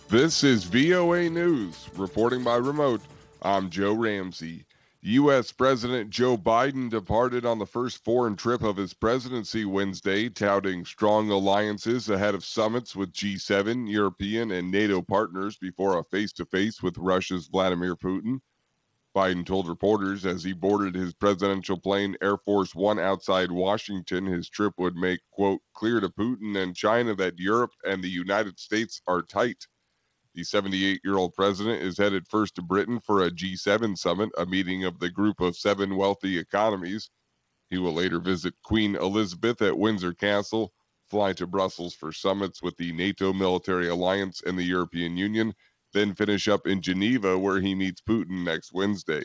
This is VOA News. Reporting by remote, I'm Joe Ramsey. U.S. President Joe Biden departed on the first foreign trip of his presidency Wednesday, touting strong alliances ahead of summits with G7, European, and NATO partners before a face-to-face with Russia's Vladimir Putin. Biden told reporters as he boarded his presidential plane Air Force One outside Washington his trip would make, quote, clear to Putin and China that Europe and the United States are tight. The 78-year-old president is headed first to Britain for a G7 summit, a meeting of the group of 7 wealthy economies. He will later visit Queen Elizabeth at Windsor Castle, fly to Brussels for summits with the NATO military alliance and the European Union, then finish up in Geneva where he meets Putin next Wednesday.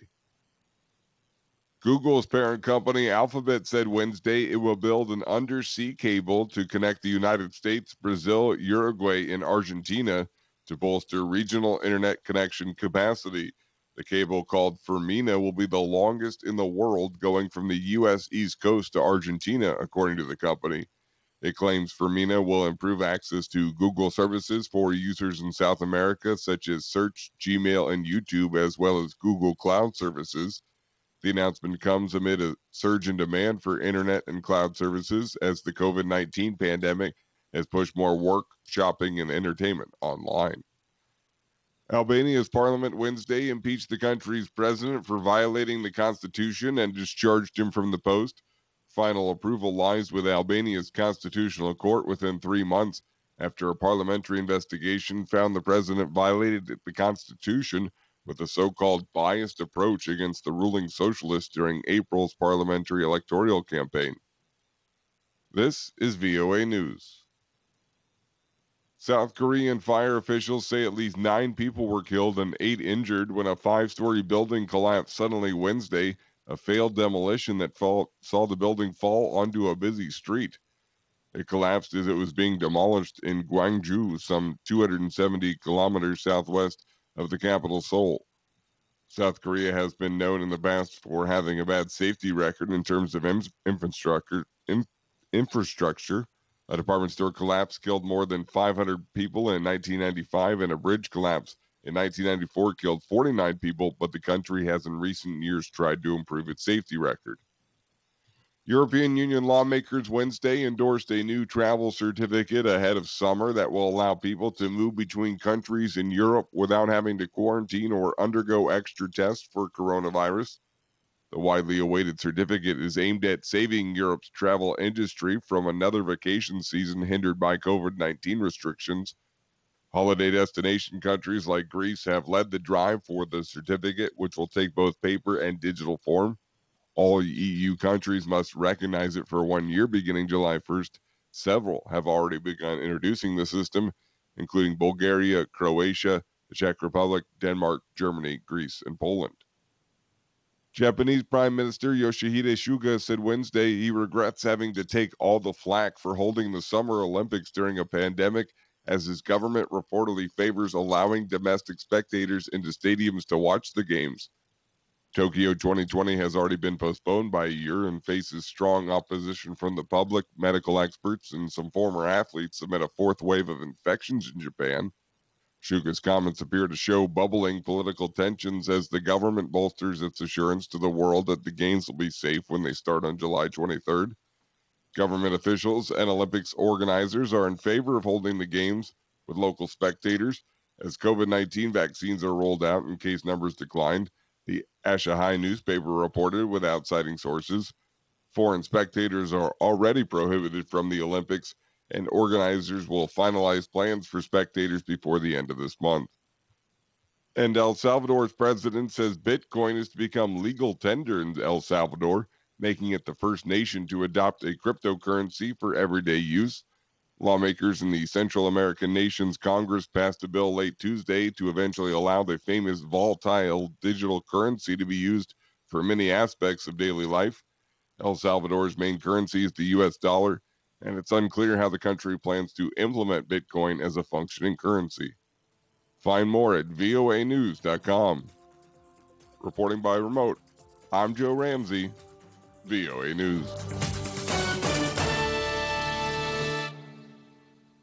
Google's parent company Alphabet said Wednesday it will build an undersea cable to connect the United States, Brazil, Uruguay, and Argentina to bolster regional internet connection capacity. The cable, called Fermina, will be the longest in the world, going from the U.S. East Coast to Argentina, according to the company. It claims Fermina will improve access to Google services for users in South America, such as Search, Gmail, and YouTube, as well as Google Cloud services. The announcement comes amid a surge in demand for internet and cloud services as the COVID-19 pandemic has pushed more work, shopping, and entertainment online. Albania's parliament Wednesday impeached the country's president for violating the constitution and discharged him from the post. Final approval lies with Albania's constitutional court within 3 months after a parliamentary investigation found the president violated the constitution with a so-called biased approach against the ruling socialists during April's parliamentary electoral campaign. This is VOA News. South Korean fire officials say at least 9 people were killed and 8 injured when a 5-story building collapsed suddenly Wednesday, a failed demolition that saw the building fall onto a busy street. It collapsed as it was being demolished in Gwangju, some 270 kilometers southwest of the capital Seoul. South Korea has been known in the past for having a bad safety record in terms of infrastructure. A department store collapse killed more than 500 people in 1995, and a bridge collapse in 1994 killed 49 people, but the country has in recent years tried to improve its safety record. European Union lawmakers Wednesday endorsed a new travel certificate ahead of summer that will allow people to move between countries in Europe without having to quarantine or undergo extra tests for coronavirus. The widely awaited certificate is aimed at saving Europe's travel industry from another vacation season hindered by COVID-19 restrictions. Holiday destination countries like Greece have led the drive for the certificate, which will take both paper and digital form. All EU countries must recognize it for 1 year beginning July 1st. Several have already begun introducing the system, including Bulgaria, Croatia, the Czech Republic, Denmark, Germany, Greece, and Poland. Japanese Prime Minister Yoshihide Suga said Wednesday he regrets having to take all the flack for holding the Summer Olympics during a pandemic, as his government reportedly favors allowing domestic spectators into stadiums to watch the games. Tokyo 2020 has already been postponed by a year and faces strong opposition from the public, medical experts, and some former athletes amid a 4th wave of infections in Japan. Suga's comments appear to show bubbling political tensions as the government bolsters its assurance to the world that the games will be safe when they start on July 23rd. Government officials and Olympics organizers are in favor of holding the games with local spectators as COVID-19 vaccines are rolled out and case numbers declined. The Asahi newspaper reported without citing sources. Foreign spectators are already prohibited from the Olympics, and organizers will finalize plans for spectators before the end of this month. And El Salvador's president says Bitcoin is to become legal tender in El Salvador, making it the first nation to adopt a cryptocurrency for everyday use. Lawmakers in the Central American nation's Congress passed a bill late Tuesday to eventually allow the famous volatile digital currency to be used for many aspects of daily life. El Salvador's main currency is the U.S. dollar, and it's unclear how the country plans to implement Bitcoin as a functioning currency. Find more at voanews.com. Reporting by remote, I'm Joe Ramsey, VOA News.